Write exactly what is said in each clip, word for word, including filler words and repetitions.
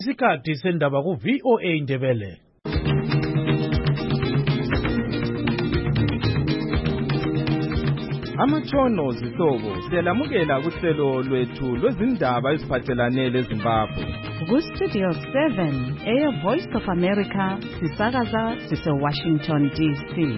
Isikhathi sendaba ku V O A Ndebele. Amatshono zihlobo siyalamukela kuhlelo lwethu lwezindaba eziphathelane leZimbabwe. Ku Studio seven, Air Voice of America, sisakaza sise Washington D C.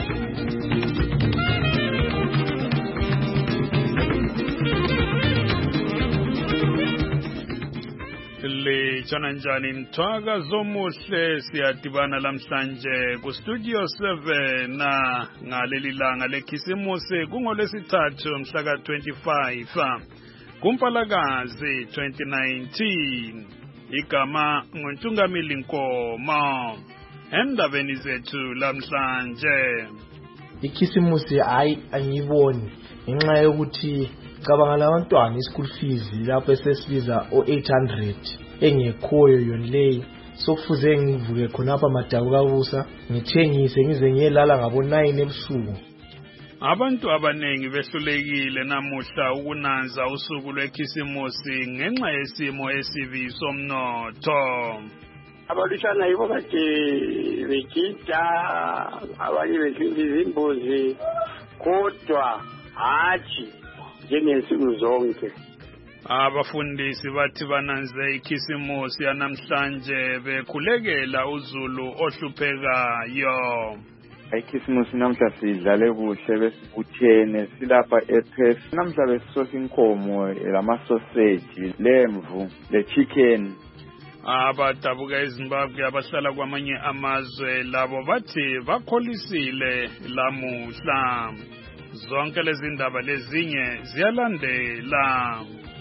Le chananjani mtwaga zomuhle siyadibana lamhlanje ku Studio seven na ngaleli langa lekhisimusi kungolwesithathu mhla ka twenty-five kuMpalakazi twenty nineteen. Igama nguNtungamili Nkomo. Endabeni zethu lamhlanje, ikhisimusi hayi angiboni ngenxa yokuthi cabanga labantwana ischool fees lapho esesibiza o eight hundred engekhoyo yona leyo, sokufuze ngivuke khonapha madabu kabusa ngithengise ngize ngiyelala ngabo nine ebusuku. Abantu abanengi behlulekile namuhla ukunanza usuku lwekhisimusi ngenxa yesimo esibi somnotho. Abalishana yibo kade begida, abanye besinda izimbuzi, kodwa hathi njengensuku zonke. Abafundisi bathi bananze ikhisimusi yanamhlanje bekhulekela uzulu ohluphekayo. Ikhisimusi namhla sidlale kuhle besibuthene silapha ePerth. Namhla besisosa inkomo lama-sausage, lemvu, le-chicken. Abadabuka eZimbabwe abahlala kwamanye amazwe labo bathi bakholisile lamuhla. Zonke lezi ndaba lezinye ziyalandela.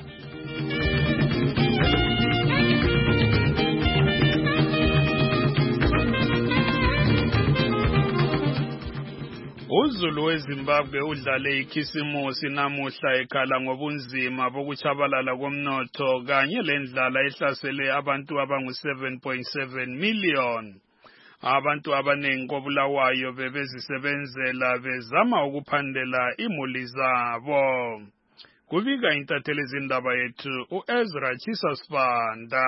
Uzulu weZimbabwe udlale ikhisimusi namuhla ekhala ngobunzima bokuchabalala komnotho kanye lendlala ehlasele abantu abangu seven point seven million. Abantu abanengi kobulawayo bebezisebenzela bezama ukuphandela imuli zabo. Kubika intatheli zindaba yethu uEzra Chisasfanda.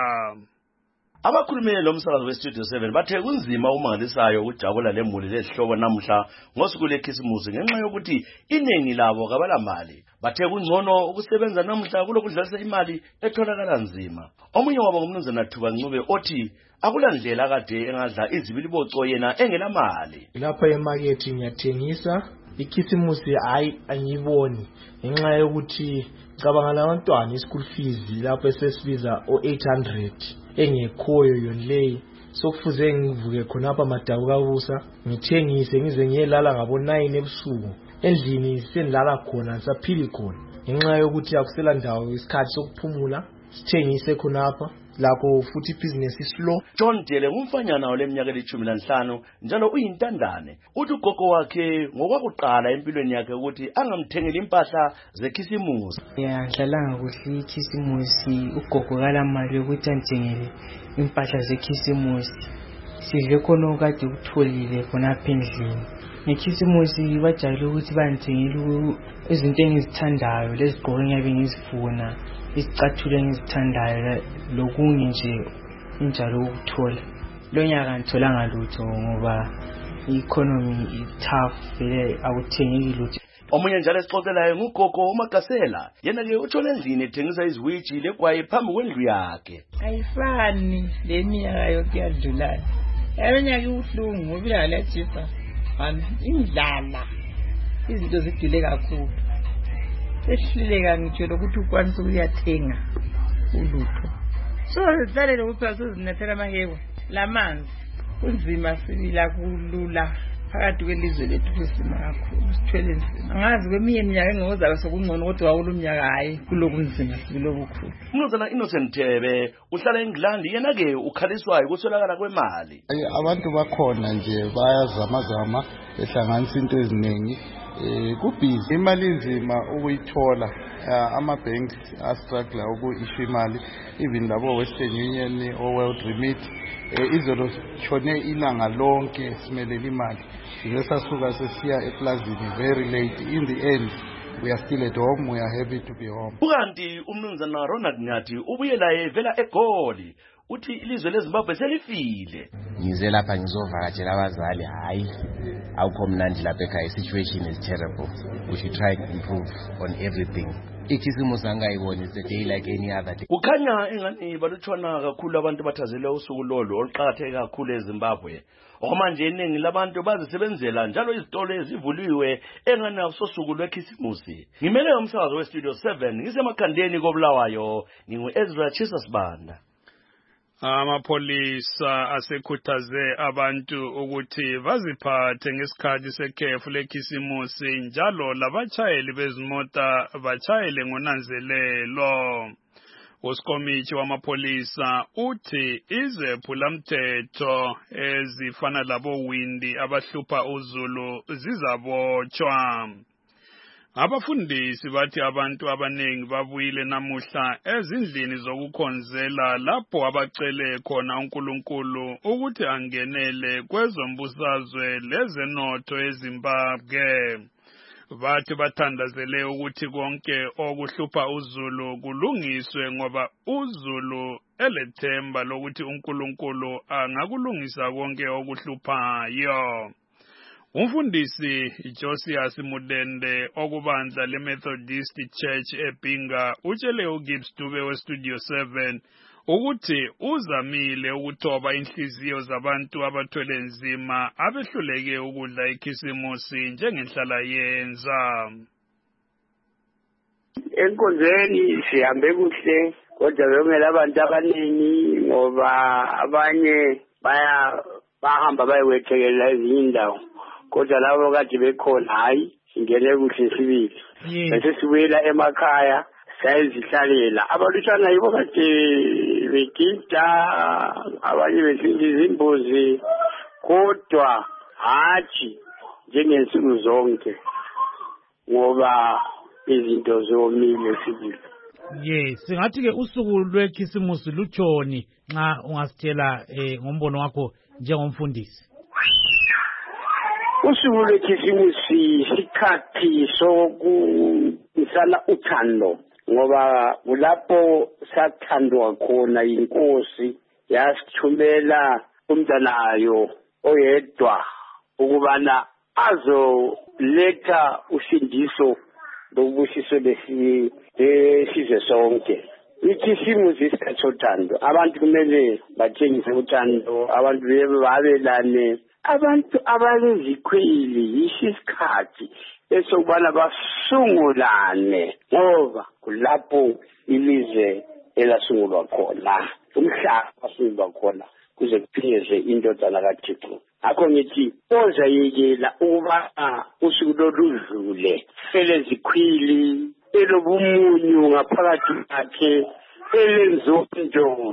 Abakhulumeli lomsakazo weStudio seven bathe kunzima umangalisayo ukujabula lemuli lehlobo namuhla ngosuku lekhisimusi ngenxa yokuthi iningi labo kabalamali. Bathe kungcono ukusebenza namuhla kulokudlalisa imali etholakala nzima. Omunye wabo ngumnumzana Thuba Ncube othi akulandlela kade engadla izibiliboco yena engelamali. Lapha emarket ngiyathengisa, ikhisimusi hayi angiboni ngenxa yokuthi cabanga labantwana ischool fees lapho esesibiza o eight hundred engekhoyo yona leyo, sokufuze ngivuke khonapha madabu kabusa ngithengise ngize ngiyelala ngabo nine ebusuku. Endlini sendlala khona saphili khona ngenxa yokuthi akusela ndawo isikhathi sokuphumula, sithengise khonapha lapho futhi business slow. John Dele ngumfanyana oleminyaka elithumi nanhlanu njalo uyintandane. Uthi ugogo wakhe ngokwakuqala empilweni yakhe ukuthi angamthengeli impahla zekhisimusi. Yeah, ngidlalanga kuhle ikhisimusi, ugogo kalamali ukuthi angithengele impahla zekhisimusi. Sidle khona okade ukutholile khona apha endlini. Ngekhisimusi bajayele ukuthi bangithengele izinto engizithandayo lezigqoko engiyabe ngizifuna, izicathulo engizithandayo lokunye nje injalo ukuthola. Lo nyaka ngitholanga lutho ngoba i-economy i-tough vele akuthengeki lutho. Omunye njalo esixoxelayo ngugogo uMagasela, yena ke uthole endlini ethengisa iziwiji legwayi phambi kwendlu yakhe. Ayifani le minyaka yonke yadlulayo. Eminyaka ubuhlungu ngoba ilalethisa indlala, izinto zidile kakhulu. Sehlileka ngitshela ukuthi ukwanisa ukuyathenga ulutho. So sisalele ukuthi asizinethela amaheko lamanzi kunzima sibila kulula phakathi kwelizwe lethu kusima kakhulu sithwele nzima. Angazi kweminye iminyaka engozayo sokungcono kodwa wawula umnyaka hayi kulokunzima sibilo bukhulu. Umnumzana Innocent Thebe uhlala eNgilandi, yena ke ukhaliswayo ukutholakala kwemali. Abantu bakhona nje bayazama zama behlanganisa into eziningi. Eh kubhizi imali nzima ukuyithola, ama banks astruggle uku-issue imali, even labo Western Union o World Remit izolo chone ilanga lonke simelele imali. Sesasuka sesiya eplazini very late. In the end we are still at home, we are happy to be home. Ukanti umnumzana Ronald Nyathi ubuyela evela eGoli uthi ilizwe leZimbabwe selifile. Ngize lapha ngizovakatshela abazali hayi awukho mnandi lapha ekhaya, situation is terrible. We should try and improve on everything. Ikhisimusi angayiboni, it's a day like any other day. Kukhanya engani balutshwana kakhulu abantu bathazele usuku lolo oluqhakatheke kakhulu eZimbabwe. Okumanje iningi labantu bazisebenzela njalo izitolo ezivuliwe engani akusosuku lwekhisimusi. Ngimele umsakazo weStudio seven ngisemakhandeni koBulawayo, ngingu Ezra Chisasbanda. Amapolisa asekhuthaze abantu ukuthi baziphathe ngesikhathi sekhefu lekhisimusi njalo labachayeli bezimota bachayele ngonanzelelo. Uskomichi wamapolisa uthi izephulamthetho ezifana labo Windi abahlupha uZulu zizabotshwa. Abafundisi bathi abantu abanengi babuyile namuhla ezindlini zokukhonzela lapho abacele khona uNkulunkulu ukuthi angenele kwezombusazwe lezenotho eZimbabwe. Bathi bathandazele ukuthi konke okuhlupha uZulu kulungiswe ngoba uZulu elethemba lokuthi uNkulunkulu angakulungisa konke okuhluphayo. Umfundisi Josias Mudende okubandla leMethodist Church eBinga utshele uGibbs Dube weStudio seven ukuthi uzamile ukuthoba inhliziyo zabantu abathwele nzima abehluleke ukudla ikhisimusi njengenhlala yenza. Enkonzweni sihambe kuhle kodwa bengela abantu abaningi ngoba abanye baya bahamba bayewethekelela ezinye indawo. Kodwa labo kade bekhona hayi singene kuhle sibili. Bese sibuyela emakhaya sayizihlalela. Abalutshwana yibo kade begida abanye besinda izimbuzi kodwa hathi njengensuku zonke ngoba izinto zomile sibili. Yes, singathi ke usuku lwekhisimusi lutshoni nxa ungasitshela eh ngombono wakho njengomfundisi. Usuku lwekhisimusi sikhathi sokunisana uthando ngoba kulapho sathandwa khona inkosi yasithumela umntanayo oyedwa ukubana azoletha usindiso lokubusiso lesizwe sonke. Ikhisimusi isikhathi sothando, abantu kumele batshengise uthando, abantu babelane. Abantu abalezikhwili yisho isikhathi esokubana basungulane ngoba kulapho ilizwe elasungulwa khona, umhlaba wasungulwa khona kuze kuphinyezwe indodana kaThixo. Akho ngithi ozayekela ukuba usuku loludlule elezikhwili elobumunyu ngaphakathi kwakhe elenzonto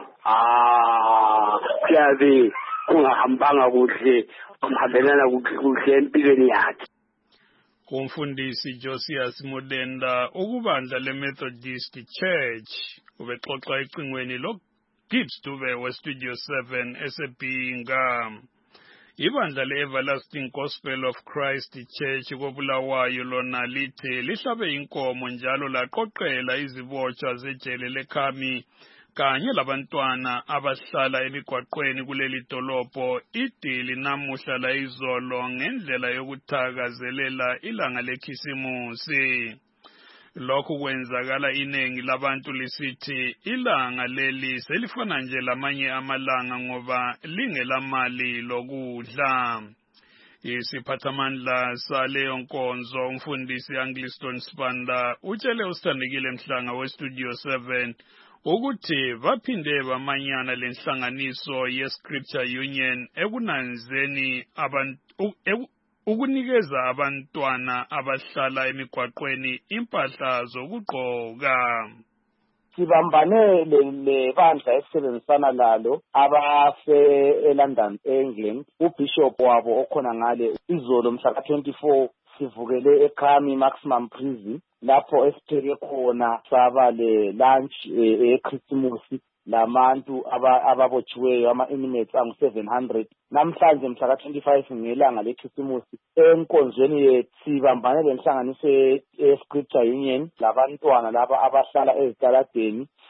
ah kuyabe kungahambanga kuhle umhambelana kuhle empilweni yakhe. Umfundisi Josias Mudenda ukubandla leMethodist Church ubexoxa icingweni lo Gibbs Dube weStudio seven eseBinga. Ibandla le-Everlasting Gospel of Christ Church koBulawayo lona lithe lihlabe inkomo njalo laqoqela izibotshwa zejele leKhami kanye labantwana abahlala emigwaqweni kuleli dolobho idili namuhla la izolo ngendlela yokuthakazelela ilanga lekhisimusi. Lokhu kwenzakala iningi labantu lisithi ilanga leli selifana nje lamanye amalanga ngoba lingelamali lokudla. Isiphathamandla saleyo nkonzo umfundisi Angliston Spanda utshele usithandekile Mhlanga weStudio seven ukuthi baphinde bamanyana lenhlanganiso yeScripture Union ekunanzeni abantu ukunikeza abantwana abahlala emigwaqweni impahla zokugqoka. Sibambane lebandla esebenzisana lalo abase eLondon eEngland, uBishop wabo okhona ngale izolo mhla ka twenty-four sivukele eKhami Maximum Prison lapho esipheke khona saba le lunch eChristmas labantu ababotshiweyo ama-inmates angu seven hundred. Namhlanje mhla ka twenty-five ngelanga leChristmas enkonzweni yethu sibambane lenhlanganiso eScripture Union labantwana laba abahlala ezitaladeni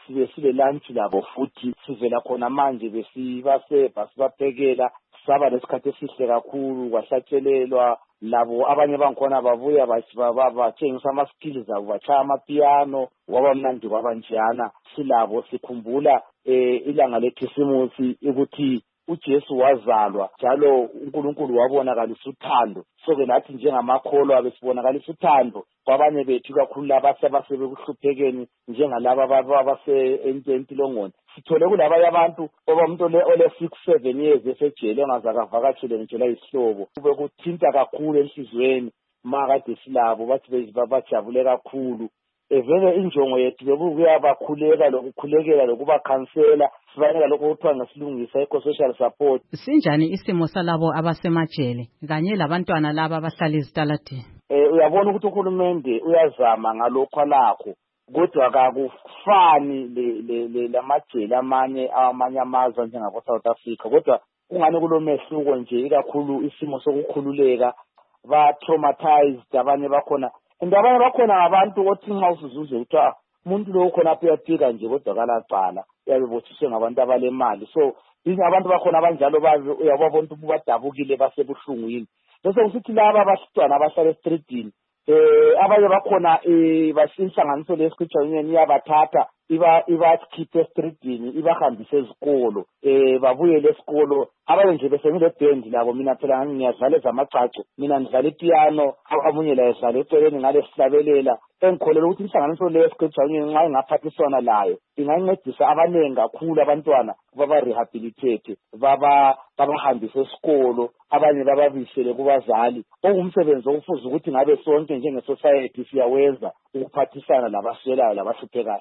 sibe sile lunch labo futhi sivela khona manje besibasebha sibaphekela saba lesikhathi esihle kakhulu kwahlatshelelwa labo abanye bangikhona bavuya batshengisa ama-skills abo bachaya amapiano waba mnandi kwabanjana silabo sikhumbula eh ilanga lekhisimusi ukuthi uJesu wazalwa njalo uNkulunkulu wabonakalisa uthando soke nathi njengamakholwa besibonakala uthando kwabanye bethu kakhulu laba sebekuhluphekeni njengalaba abase entilongoni sithole kulaba abantu oba umuntu ole six seven years esejele engazakavakatshele ngitshela isihlobo kube kuthinta kakhulu enhlizweni makade silabo bathi bajabule kakhulu evele injongo yethu bekuya bakhuleka lokukhulekela lokuba khansela sibanika lokho kuthiwa ngesilungisa eco-social support. Sinjani isimo salabo abasemajele kanye labantwana laba abahlala ezitaladini? Eh uyabona ukuthi uhulumende uyazama ngalokho alakho kodwa akufani le le lamajele amanye amanye amazwe njengabo South Africa kodwa kungani kulomehluko nje ikakhulu isimo sokukhululeka ba traumatized abanye bakhona indabanye bakhona abantu othi nxa usuzuze uthiwa umuntu lo khona apha uyaphika nje kodwa kalaqala uyabebothiswe ngabantu abalemali so yini abantu bakhona abanjalo bazi uyabona ukuthi badabukile basebuhlungwini bese usithi laba abasitwana abahlala estreetini eh abanye bakhona eh basinhlanganiso lescripture union iyabathatha iba ibakhiphe estreetini ibahambise ezikolo eh babuyele esikolo abanye nje bese ngile band labo mina phela ngiyadlala ezamacaco mina ngidlala ipiano amunye la edlala eceleni ngale sihlabelela engikholela ukuthi inhlanganiso lescripture union nxa ingaphathiswana layo ingancedisa abanengi kakhulu abantwana baba rehabilitate baba babahambise esikolo abanye bababisele kubazali okungumsebenzi ofuza ukuthi ngabe sonke njenge society siyawenza ukuphathisana labaswelayo labahluphekayo.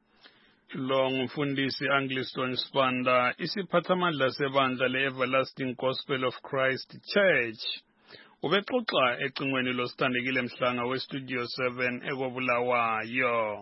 Lo ngumfundisi Angliston Spanda isiphathamandla sebandla le-Everlasting Gospel of Christ Church ubexoxa ecingweni losithandekile Mhlanga we-Studio seven ekobulawayo.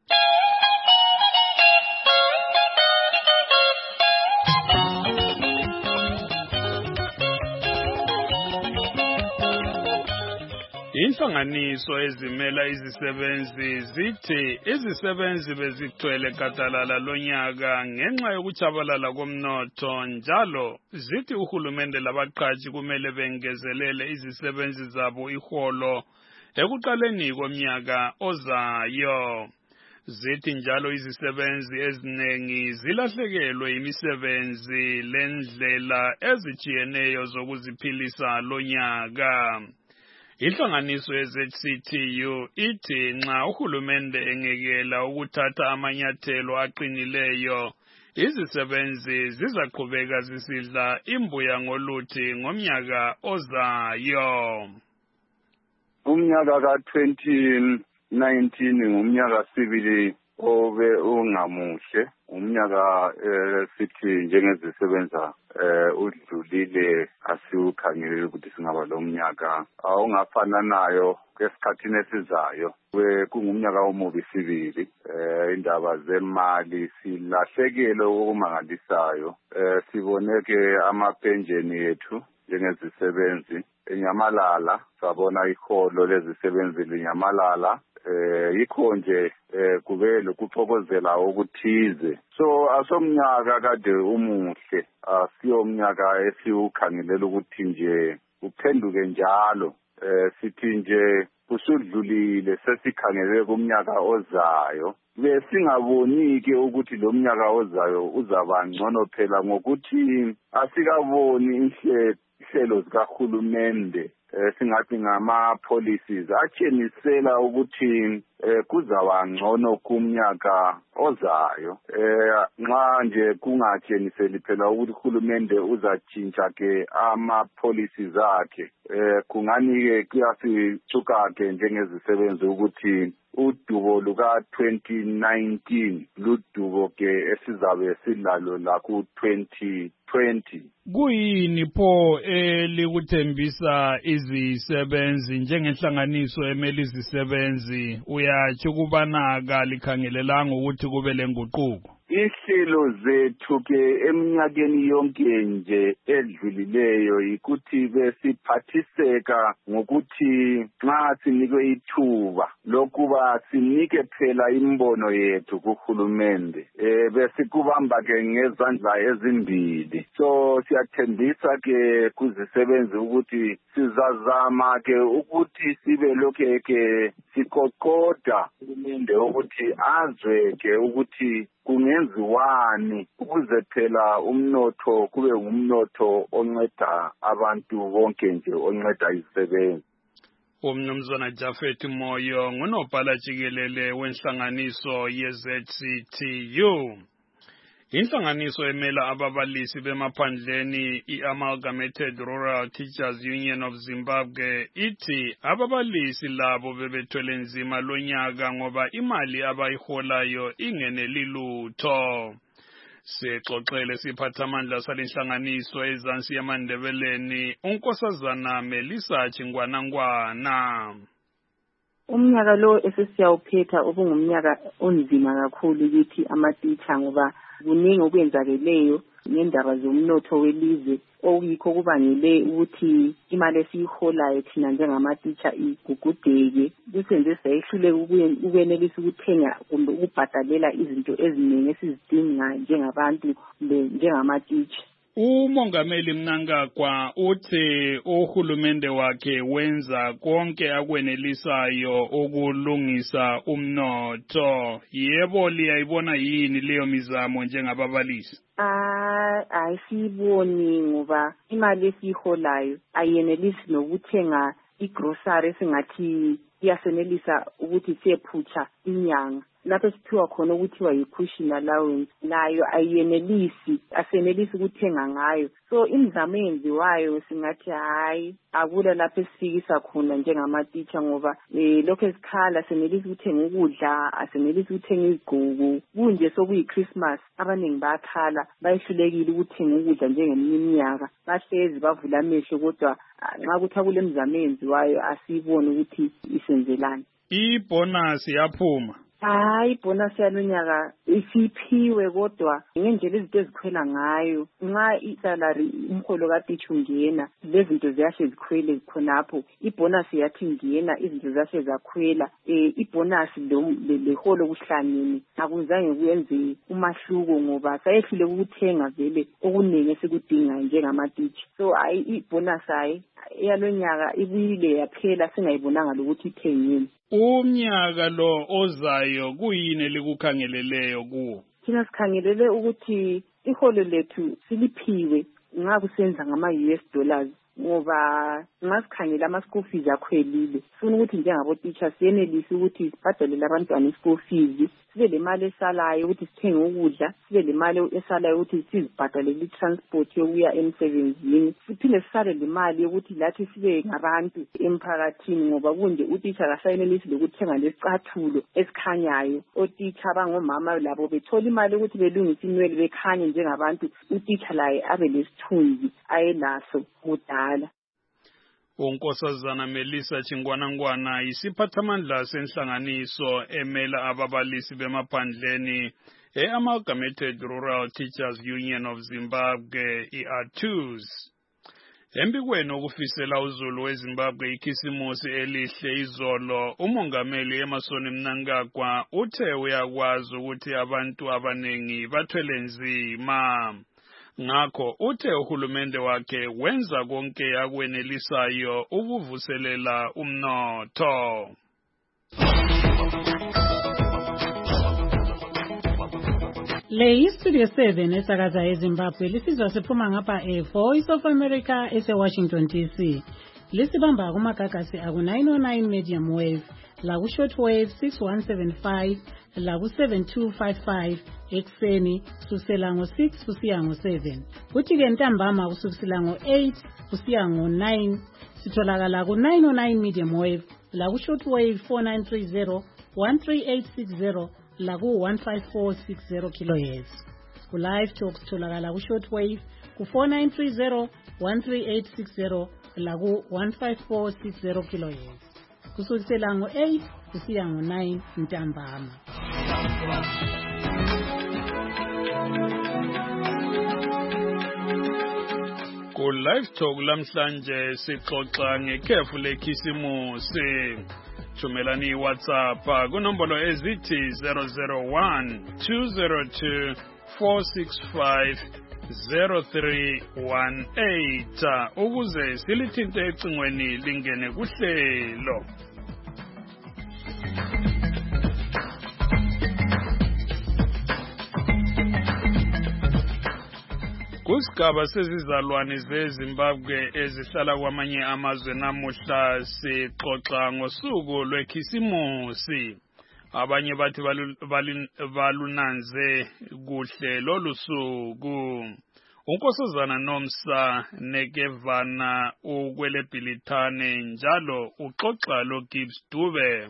Inhlanganiso ezimela izisebenzi zithi izisebenzi bezigcwele gadalala lonyaka ngenxa yokuchabalala komnotho njalo zithi uhulumende labaqhashi kumele bengezelele izisebenzi zabo iholo ekuqaleni komnyaka ozayo. Zithi njalo izisebenzi ezinengi zilahlekelwe imisebenzi lendlela ezijiyeneyo zokuziphilisa lonyaka. Inhlanganiso ye-Z C T U ithi nxa uhulumende engekela ukuthatha amanyathelo aqinileyo izisebenzi zizaqhubeka zisidla imbuya ngoluthi ngomnyaka ozayo. Umnyaka ka twenty nineteen ngumnyaka sibili obe ungamuhle umnyaka sithi njengezisebenza udlulile asiwukhangelele ukuthi singaba lo mnyaka awungafana nayo kwesikhathini esizayo kungumnyaka omubi sibili indaba zemali silahlekele okumangalisayo siboneke amapenjeni yethu njengezisebenzi enyamalala sabona iholo lezisebenzi linyamalala eh yikho nje kube lokuxokozela okuthize so asomnyaka kade umuhle asiyomnyaka esiwukhangelela ukuthi nje uphenduke njalo eh sithi nje kusudlulile sesikhangelele kumnyaka ozayo besingabonike ukuthi lo mnyaka ozayo uzaba ngcono phela ngokuthi asikaboni inhlelo zikahulumende singathi ngama policies atshenisela ukuthi kuzaba ngcono kumnyaka ozayo nxa nje kungatsheniseli phela ukuthi uhulumende uzatshintsha ke ama policies akhe kungani ke kuyasithuka ke njengezisebenzi ukuthi udubo luka twenty nineteen ludubo ke esizabe silalo la ku twenty twenty. Kuyini pho elikuthembisa izisebenzi njengenhlanganiso emeli izisebenzi uyathi kubana ka likhangelelanga ukuthi kube lenguquko? ihlelo zethu ke eminyakeni yonke nje edlulileyo ikuthi besiphathiseka ngokuthi nxa sinikwe ithuba lokuba sinike phela imbono yethu kuhulumende eh besikubamba ke ngezandla ezimbili. So siyathembisa ke kuzisebenzi ukuthi sizazama ke ukuthi sibe lokhe ke sikokoda uhulumende ukuthi azwe ke ukuthi kungenziwani ukuze phela umnotho kube ngumnotho onceda abantu bonke nje onceda izisebenzi. Umnumzana Jafet Moyo ngunobhala jikelele wenhlanganiso ye-Z C T U. Inhlanganiso emela ababalisi bemaphandleni i-Amalgamated Rural Teachers Union of Zimbabwe ithi ababalisi labo bebethwele nzima lonyaka ngoba imali abayiholayo ingeneli lutho. Sixoxele siphathamandla salenhlanganiso ezansi yamandebeleni unkosazana Melissa Chingwanangwana. Umnyaka lo esesiyawuphetha ubungumnyaka onzima kakhulu kithi amatitsha ngoba kuningi okwenzakeleyo ngendaba zomnotho welizwe okuyikho kubangele ukuthi imali esiyiholayo thina njengamatitsha igugudeke kusenze sayehlule ukwenelisa ukuthenga kumbe ukubhadalela izinto eziningi esizidingayo njengabantu njengamatitsha. Umongameli Mnangagwa uthi uhulumende wakhe wenza konke akwenelisayo ukulungisa umnotho. Yebo liyayibona yini leyo mizamo njengababalisi? Ah, ayisiboni ngoba imali esiholayo ayenelisi nokuthenga igrocery singathi iyasenelisa ukuthi siyephutsha inyanga. Lapho siphiwa khona ukuthiwa yi-cushion allowance nayo ayenelisi asenelisi ukuthenga ngayo. So imizamo eyenziwayo singathi hayi akula lapho esifikisa khona njengamatitsha ngoba eh lokho esikhala senelisi ukuthenga ukudla asenelisi ukuthenga izigqoko kunje sokuyi-Christmas abaningi bakhala bayihlulekile ukuthenga ukudla njengeminye iminyaka bahlezi bavula amehlo kodwa nxa kuthi akule mizamo eyenziwayo asibone ukuthi isenzelani. Ibonus yaphuma. Hayi ibonus yalonyaka isiphiwe kodwa ngendlela izinto ezikhwela ngayo nxa isalary umholo katitsha ungena lezi zinto ziyahle zikhwele khonapho ibonus yathi ingena izinto zahle zakhwela eh ibonus leholo kuhlangene akuzange kuyenze umahluko ngoba sayehlule ukuthenga vele okuningi esikudinga njengamatitsha. So ayi ibonus ayi yalonyaka ibuyile yaphela singayibonanga lokuthi ithengeni. Umnyaka lo ozayo kuyini likukhangeleleyo kuwo? Thina sikhangelele ukuthi iholo lethu siliphiwe ngakusenza ngama-U S dollars ngoba ngasikhangela ama-school fees akhwelile. Sifuna ukuthi njengabo teacher siyenelise ukuthi sibhadalele abantwana i-school fees, sibe le mali esalayo ukuthi sithenge ukudla, sibe le mali esalayo ukuthi sizibhadalele i-transport yokuya emsebenzini, siphinde sisale le mali yokuthi lathi sibe ngabantu emphakathini ngoba kunje uteacher akasayenelisi lokuthenga lesicathulo esikhanyayo. Oteacher abangomama labo bethola imali ukuthi belungise inwele bekhanye njengabantu, uteacher laye abe lesithunzi ayelaso kudala. Unkosazana Melissa Chingwanangwana isiphathamandla senhlanganiso emela ababalisi bemaphandleni e-Amalgamated Rural Teachers Union of Zimbabwe i-A T U S. Embikweni okufisela uzulu weZimbabwe ikhisimusi elihle izolo, umongameli Emmerson Mnangagwa uthe uyakwazi ukuthi abantu abanengi bathwele nzima. Ngakho uthe uhulumende wakhe wenza konke akwenelisayo ukuvuselela umnotho. Le iStudio seven esakaza eZimbabwe lisizwa siphuma ngapha e-Voice of America ese-Washington D C. Lisibamba kumagagasi aku nine oh nine medium wave, laku shortwave six one seven five, laku seven two five five ekseni kusukela ngo six kusiya ngo seven. Kuthi ke ntambama kusukela ngo eight kusiya ngo nine sitholakala ku nine oh nine medium wave, laku shortwave four nine three zero, one three eight six zero, laku one five four six zero kilohertz. Ku live talk sitholakala ku shortwave ku four nine three zero, one three eight six zero, laku one five four six zero kilohertz. Kusukela ngo eight kusiya ngo nine ntambama. Live Talk lamhlanje sixoxa ngekhefu lekhisimusi. Thumelani WhatsApp kunombolo ezithi zero zero one two zero two four six five zero three one eight ukuze silithinte ecingweni lingene kuhlelo. Kusigaba sezizalwane zeZimbabwe ezihlala kwamanye amazwe namuhla sixoxa ngosuku lwekhisimusi. Abanye bathi balunanze kuhle lolu suku. Unkosazana Nomsa Nekevana ukwelebhilithane njalo uxoxa lo Gibbs Dube.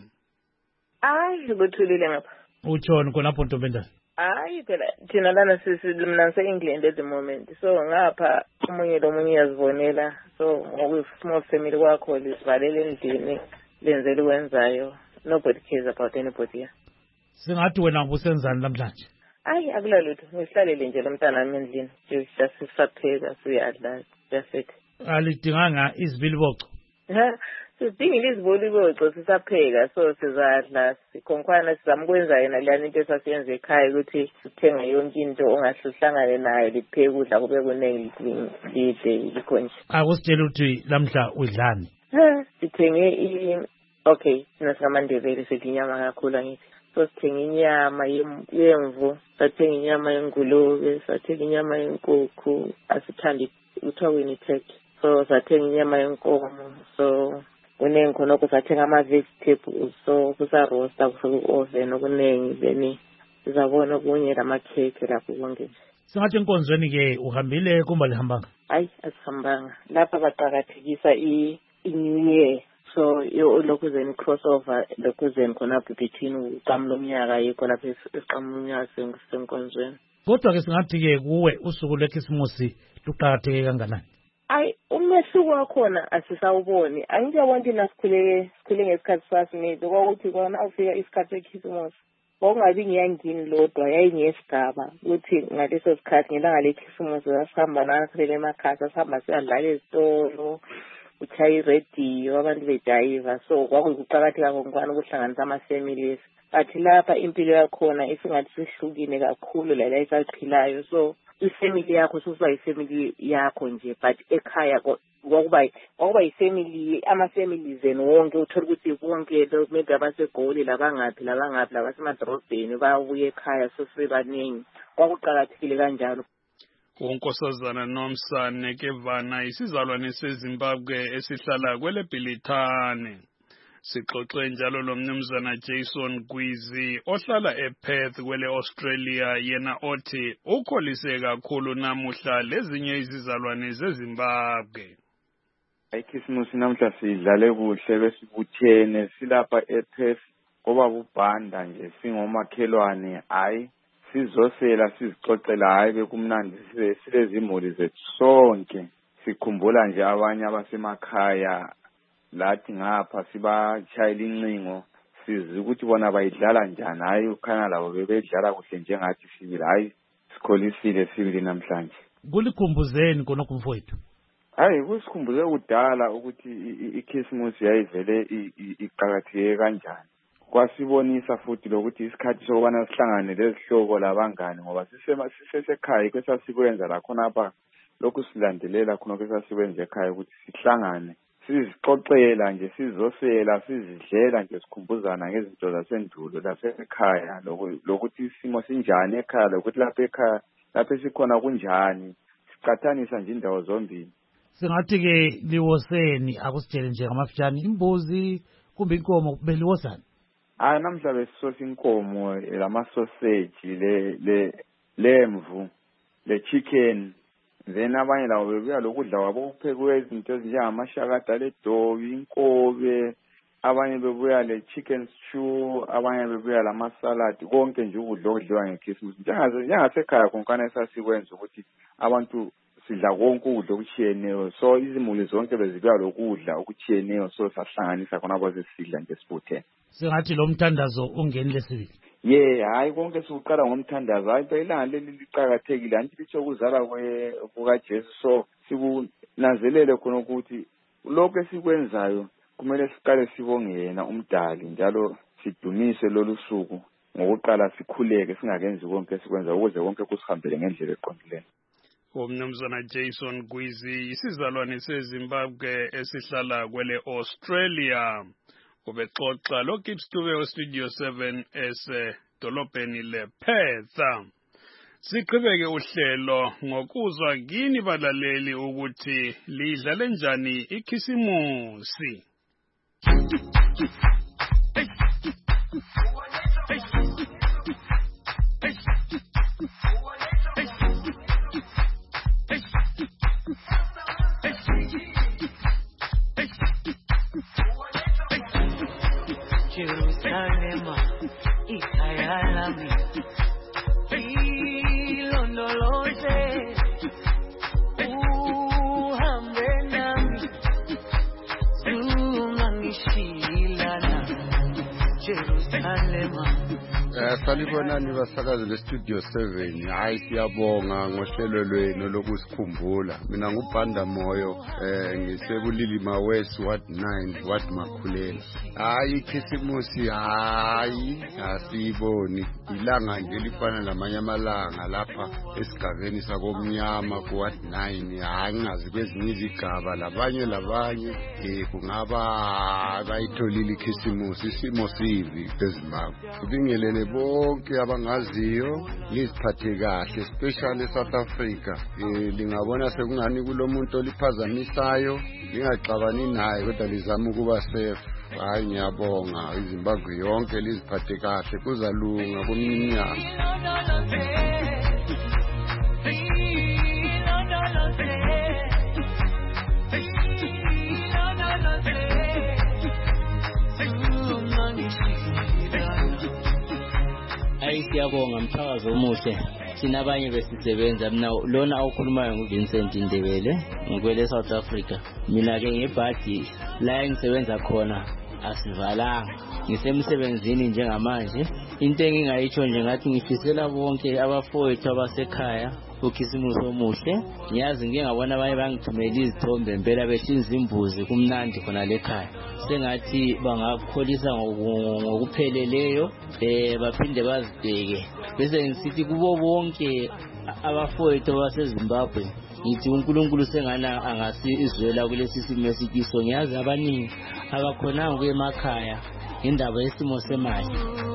Hayi kuthulile ngapha. Utshoni khonapho Ntombendana? Hayi phela thina lana sisimnanse England at the moment. So ngapha umunye lo munye yazibonela. So ngoku small family kwakho lisivalele endlini lenzele ukwenzayo. Nobody cares about anybody here. Singathi wena ubusenzani namhlanje? Hayi akulalutho. Ngihlalele nje lo mntana wami endlini. Just sisapheka siyadla. Just it. Alidinganga izibiliboco. Ha, sidingile izibiliboco sisapheka so sizadla sikhonkhwana sizamkwenza yena lana into esasiyenza ekhaya ukuthi sithenga yonke into ongahluhlangane nayo lipheke ukudla kube kunengi lide likhonje. Akusitshela ukuthi lamhla udlani? Ha, sithenge i okay, sina sikaMandebele sithi inyama kakhulu angithi. So sithenga inyama yemvu, sathenga inyama yengulube, sathenga inyama yenkukhu, asithandi uthaweni turkey. So sathenga inyama yenkomo, so kunengi khonokho sathenga ama-vegetables, so kusa-roaster kusoku-oven okunengi, then sizabona kunye lama-cake lapho konke. Singathi enkonzweni-ke uhambile kumba lihambanga? Hayi, asihambanga. Lapha baqakathekisa i-New Year. So lokhu zeni crossover lokhu zeni khonapho between uqamu lomnyaka yikho lapho isiqamu lomnyaka senkonzweni. Kodwa-ke singathi-ke kuwe usuku lwekhisimusi luqakatheke kanganani? Hayi umehluko wakhona asisawuboni. Angiyabona ukuthi nasikhuleke sikhule ngesikhathi sasimile kwakuthi kona ufika isikhathi sekhisimusi kwakungabi ngiyangini lodwa yayingesigaba ukuthi ngaleso sikhathi ngelanga lekhisimusi sasihamba nasilele emakhaya sasihamba siyadlala ezitolo uchayi irediyo abantu bejayiva so kwakuqakatheka konkwana ukuhlanganisa ama-families but lapha impilo yakhona isingathi sihlukile kakhulu lala esayiphilayo so ifamily yakho sokuba ifamily yakho nje but ekhaya kwakuba kwakuba ifamily ama-families and wonke uthola ukuthi bonke maybe abasegoli labangaphi labangaphi labasemadrobheni babuye ekhaya so sibebaningi kwakuqakathekile kanjalo. Unkosazana Nomsa Nekevana isizalwane seZimbabwe esihlala kwelebhilithane. Sixoxe njalo lo mnumzana Jason Gwizi ohlala ePerth kwele Australia yena othi ukholise kakhulu namuhla lezinye izizalwane zeZimbabwe. Ikhisimusi namhla sidlale kuhle besibuthene silapha ePerth ngoba ubhanda nje singomakhelwane hayi sizosela sizixoxela hayi bekumnandi silezimuli zethu sonke sikhumbula nje abanye abasemakhaya lathi ngapha sibachayela incingo sizi ukuthi bona bayidlala njani hayi ukhana labo bebedlala kuhle njengathi sibili hayi sikholisile sibili namhlanje. Kulikhumbuzeni konke mfowethu? Hayi kusikhumbuze kudala ukuthi ikhisimusi yayivele iqhakatheke kanjani. Kwasibonisa futhi lokuthi isikhathi sokubana sihlangane lezihloko labangani ngoba sisesekhaya kwesasikwenza la khona apha lokhu silandelela khona kwesasikwenza ekhaya ukuthi sihlangane sizixoxela nje sizosela sizidlela nje sikhumbuzana ngezinto zasendulo lasekhaya lokuthi isimo sinjani ekhaya lokuthi lapha ekhaya lapha esikhona kunjani sicathanisa nje indawo zombili. Singathi-ke liwoseni akusitshele nje ngamafitshane imbuzi kumbe inkomo beliwosani? Hayi namhla besisosa inkomo lama-sausage le lemvu le chicken then abanye lawo bebuya lokudla kwabo kuphekwe izinto ezinjengamashakada ledobi inkobe abanye bebuya le chicken stew abanye bebuya lama-salad konke nje ukudla okudliwa ngekhisimusi njengasekhaya konkana esasikwenza ukuthi abantu sidla konke ukudla okutshiyeneyo so izimuli zonke bezibuya lokudla okutshiyeneyo so sahlanganisa khona kwaze sidla nje sibuthene. Singathi lo mthandazo ungenile sibili? Ye hayi konke sikuqala ngomthandazo hayi phela ilanga leli liqhakathekile anti litho kuzala kukaJesu so siku nanzelele khona ukuthi lokho esikwenzayo kumele siqale sibonge yena umdali njalo sidumise lolu suku ngokuqala sikhuleke singakenzi konke esikwenza ukuze konke kusihambele ngendlela eqondileyo. Umnumzana Jason Gwizi isizalwane seZimbabwe esihlala kwele Australia ubexoxa lo Gibbs Dube Studio seven esedolobheni lePerth. Siqhubeke uhlelo ngokuzwa kini balaleli ukuthi lidlale njani ikhisimusi. Jerusalem, ikayalami, ilondoloze, uhambe nami, ungangishilana, Jerusalem. Eh salibonani basakazi be Studio seven. Hayi siyabonga ngohlelo lwenu lokusikhumbula. Mina ngubhanda moyo eh ngisebulilima West Ward nine Ward Makhulela. Hayi ikhisimusi hayi asiboni ilanga nje lifana lamanye amalanga lapha esigabeni sakomnyama ku Ward nine. Hayi ngazi kwezinye izigaba labanye labanye eh kungaba bayitholile ikhisimusi isimo sivi eZimbabwe. Kubingelele bonke abangaziyo liziphathe kahle especially eSouth Africa. Eh lingabona sekungani kulomuntu oliphazamisayo lingaxabani naye kodwa lizama ukuba safe. Hayi ngiyabonga iZimbabwe yonke liziphathe kahle kuzalunga kumnyama. Siyabonga mthakazo omuhle sinabanye besisebenza mina lona awukhulumayo nguVincent Ndebele ngikwele South Africa. Mina ke ngebhadi la engisebenza khona asivalanga ngisemsebenzini njengamanje. Into engingayitsho nje ngathi ngifisela bonke abafowethu abasekhaya ukhisimusi omuhle. Ngiyazi ngike ngabona abanye bangithumela izithombe impela behlinza imbuzi kumnandi khona lekhaya. Sengathi bangakholisa ngokupheleleyo eh baphinde bazibheke bese ngisithi kubo bonke abafowethu baseZimbabwe ngithi uNkulunkulu sengana angasizwela kulesi simo esikiso. Ngiyazi abaningi abakhona kwemakhaya indaba yesimo semali.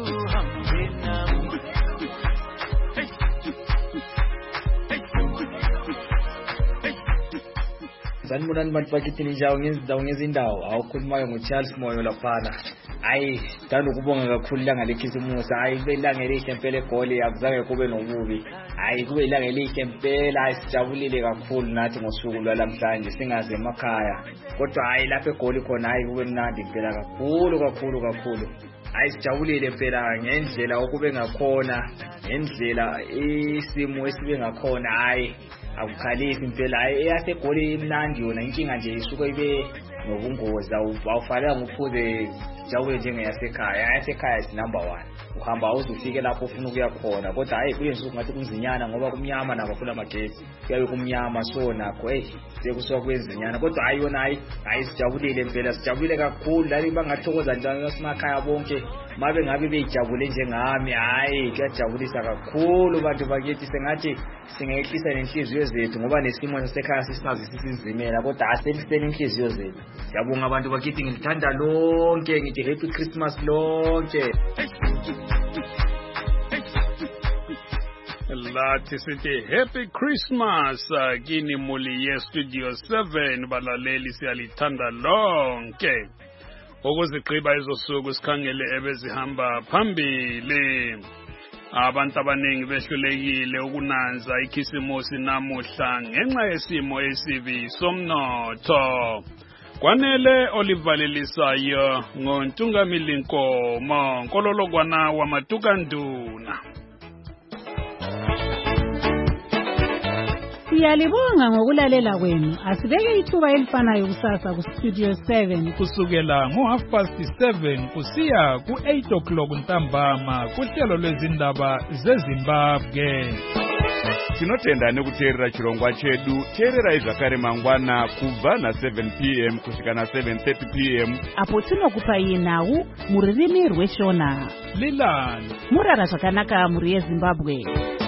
Sanibonani bantu bakithi ninjawo ngezindawo ngezindawo awukhulumayo ngoCharles Moyo laphana. Hayi sithanda ukubonga kakhulu ilanga lekhisimusi. Hayi kube ilanga elihle impela eGoli akuzange kube nobubi. Hayi kube ilanga elihle impela. Hayi sijabulile kakhulu nathi ngosuku lwalamhlanje singaze emakhaya kodwa hayi lapha eGoli khona hayi kube mnandi impela kakhulu kakhulu kakhulu. Hayi sijabulile phela ngendlela okube ngakhona ngendlela isimo esibe ngakhona. Hayi akukhalisi impela. Hayi eyaseGoli imnandi yona inkinga nje isuka ibe nobungozi awufanele ngiphuze jawule njengeyasekhaya. Yasekhaya is number one. Uhamba uzufike lapho ufuna ukuya khona kodwa hayi kuyenza ngathi kunzinyana ngoba kumnyama nabo funa amagesi kuyabe kumnyama so nakho hey sekusuka kwenzinyana kodwa hayi yona hayi hayi sijabulile impela sijabulile kakhulu lali bangathokoza njalo semakhaya bonke mabe ngabe bejabule njengami. Hayi kuyajabulisa kakhulu bantu bakithi sengathi singehlisa nenhliziyo zethu ngoba nesimo sasekhaya sisinazi sisinzimela kodwa aseliseni inhliziyo zethu. Siyabonga abantu bakithi ngilithanda lonke ngithi happy Christmas lonke. Lathi sithi happy Christmas kini muli ye Studio seven balaleli siyalithanda lonke. Ukuzigqiba izosuku sikhangele ebezihamba phambili. Abantu abaningi behlulekile ukunanza ikhisimusi namuhla ngenxa yesimo esibi somnotho. Kwanele olivalelisayo ngontungamili Nkomo Nkololokwana wamatukanduna. Siyalibonga ngokulalela kwenu. Asibeke ithuba elifanayo kusasa ku Studio seven kusukela ngo half past seven kusiya ku eight o'clock ntambama kuhlelo lwezindaba zeZimbabwe. tinotenda nekuteerera chirongwa chedu. Teererai zvakare mangwana kubva na7 p m kusvika na7 thirty p m apo tinokupai nhau mururimi rweshona. Lilani murara zvakanaka muri yeZimbabwe.